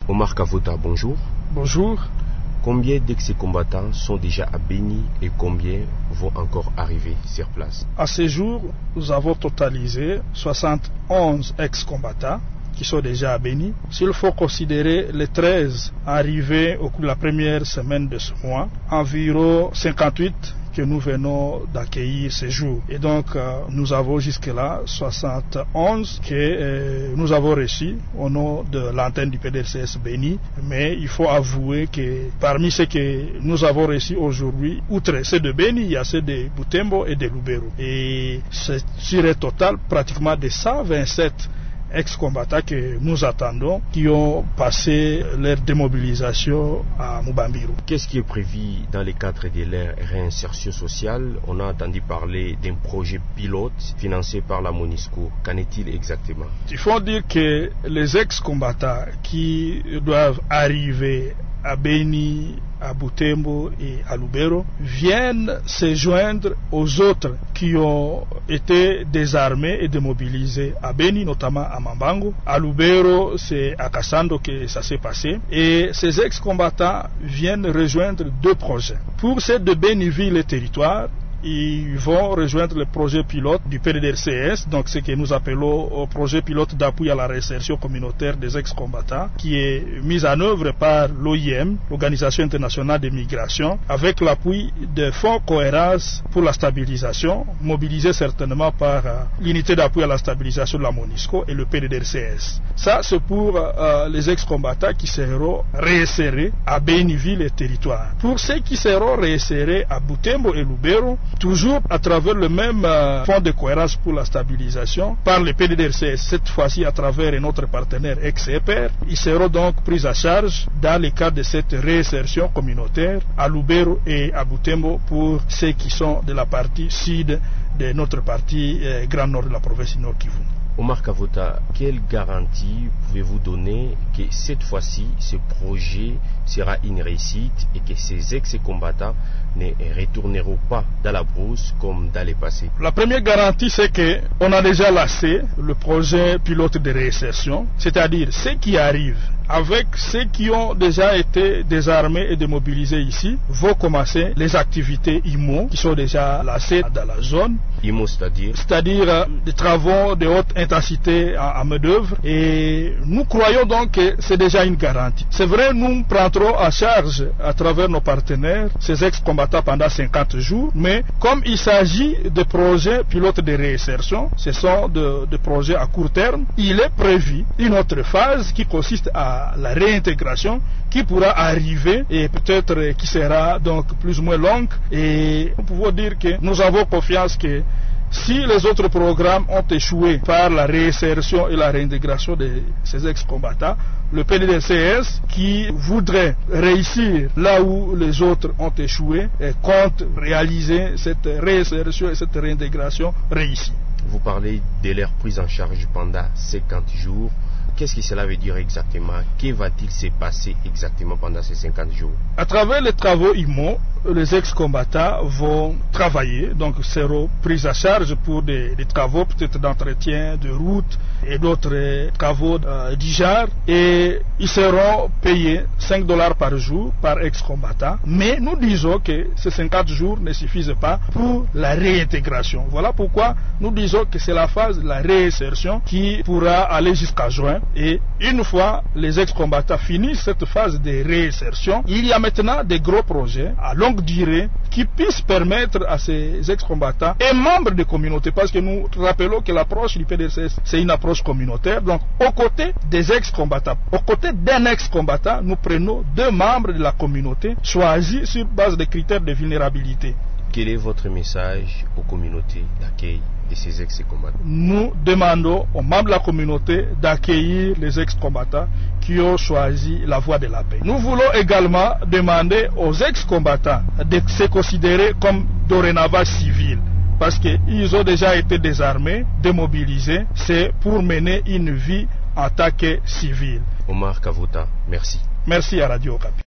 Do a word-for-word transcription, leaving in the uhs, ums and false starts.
Omar Kavota, bonjour. Bonjour. Combien d'ex-combattants sont déjà à Béni et combien vont encore arriver sur place? À ce jour, nous avons totalisé soixante et onze ex-combattants qui sont déjà à Béni. S'il faut considérer les treize arrivés au cours de la première semaine de ce mois, environ cinquante-huit que nous venons d'accueillir ces jours. Et donc, euh, nous avons jusque-là soixante et onze que euh, nous avons reçus au nom de l'antenne du P D R C S Béni. Mais il faut avouer que parmi ceux que nous avons reçus aujourd'hui, outre ceux de Béni, il y a ceux de Butembo et de Lubero. Et c'est sur un total pratiquement de cent vingt-sept ex-combattants que nous attendons, qui ont passé leur démobilisation à Mubambiru. Qu'est-ce qui est prévu dans le cadre de leur réinsertion sociale? On a entendu parler d'un projet pilote financé par la MONUSCO. Qu'en est-il exactement? Il faut dire que les ex-combattants qui doivent arriver à Béni, à Butembo et à Lubero viennent se joindre aux autres qui ont été désarmés et démobilisés à Béni, notamment à Mambango. À Lubero, c'est à Kassando que ça s'est passé. Et ces ex-combattants viennent rejoindre deux projets. Pour ceux de Béni, ville et territoire, ils vont rejoindre le projet pilote du P D R C S, donc ce que nous appelons le projet pilote d'appui à la réinsertion communautaire des ex-combattants, qui est mis en œuvre par l'O I M, l'Organisation internationale des migrations, avec l'appui de fonds cohérence pour la stabilisation, mobilisé certainement par euh, l'unité d'appui à la stabilisation de la MONUSCO et le P D R C S. Ça, c'est pour euh, les ex-combattants qui seront réinsérés à Béniville et territoire. Pour ceux qui seront réinsérés à Butembo et Lubero, toujours à travers le même euh, fonds de cohérence pour la stabilisation, par le P D R C S, cette fois-ci à travers notre partenaire ex-E P R, ils seront donc pris à charge dans le cadre de cette réinsertion communautaire à Lubero et à Butembo pour ceux qui sont de la partie sud de notre partie euh, Grand Nord de la province du Nord Kivu. Omar Kavota, quelle garantie pouvez-vous donner que cette fois-ci, ce projet sera une réussite et que ces ex-combattants ne retourneront pas dans la brousse comme dans le passé? La première garantie, c'est qu'on a déjà lancé le projet pilote de réinsertion, c'est-à-dire ceux qui arrivent avec ceux qui ont déjà été désarmés et démobilisés ici, vont commencer les activités I M O qui sont déjà lancées dans la zone. I M O, c'est-à-dire C'est-à-dire euh, des travaux de haute intensité à, à main-d'œuvre. Et nous croyons donc que c'est déjà une garantie. C'est vrai, nous prendrons à charge à travers nos partenaires ces ex-combattants pendant cinquante jours, mais comme il s'agit de projets pilotes de réinsertion, ce sont de, de projets à court terme, il est prévu une autre phase qui consiste à la réintégration qui pourra arriver et peut-être qui sera donc plus ou moins longue. Et nous pouvons dire que nous avons confiance que si les autres programmes ont échoué par la réinsertion et la réintégration de ces ex-combattants, le P D R C S, qui voudrait réussir là où les autres ont échoué, compte réaliser cette réinsertion et cette réintégration réussie. Vous parlez de leur prise en charge pendant cinquante jours. Qu'est-ce que cela veut dire exactement? Que va-t-il se passer exactement pendant ces cinquante jours? À travers les travaux I M O, les ex-combattants vont travailler, donc seront pris à charge pour des, des travaux peut-être d'entretien de route et d'autres travaux euh, du genre, et ils seront payés cinq dollars par jour par ex-combattant. Mais nous disons que ces cinquante jours ne suffisent pas pour la réintégration. Voilà pourquoi nous disons que c'est la phase de la réinsertion qui pourra aller jusqu'à juin. Et une fois les ex-combattants finissent cette phase de réinsertion, il y a maintenant des gros projets à longue durée qui puissent permettre à ces ex-combattants et membres des communautés, parce que nous rappelons que l'approche du P D R C S, c'est une approche communautaire. Donc, aux côtés des ex-combattants, aux côtés d'un ex-combattant, nous prenons deux membres de la communauté choisis sur base des critères de vulnérabilité. Quel est votre message aux communautés d'accueil de ces ex-combattants? Nous demandons aux membres de la communauté d'accueillir les ex-combattants qui ont choisi la voie de la paix. Nous voulons également demander aux ex-combattants de se considérer comme dorénavant civils, parce qu'ils ont déjà été désarmés, démobilisés. C'est pour mener une vie en tant que civil. Omar Kavota, merci. Merci à Radio Okapi.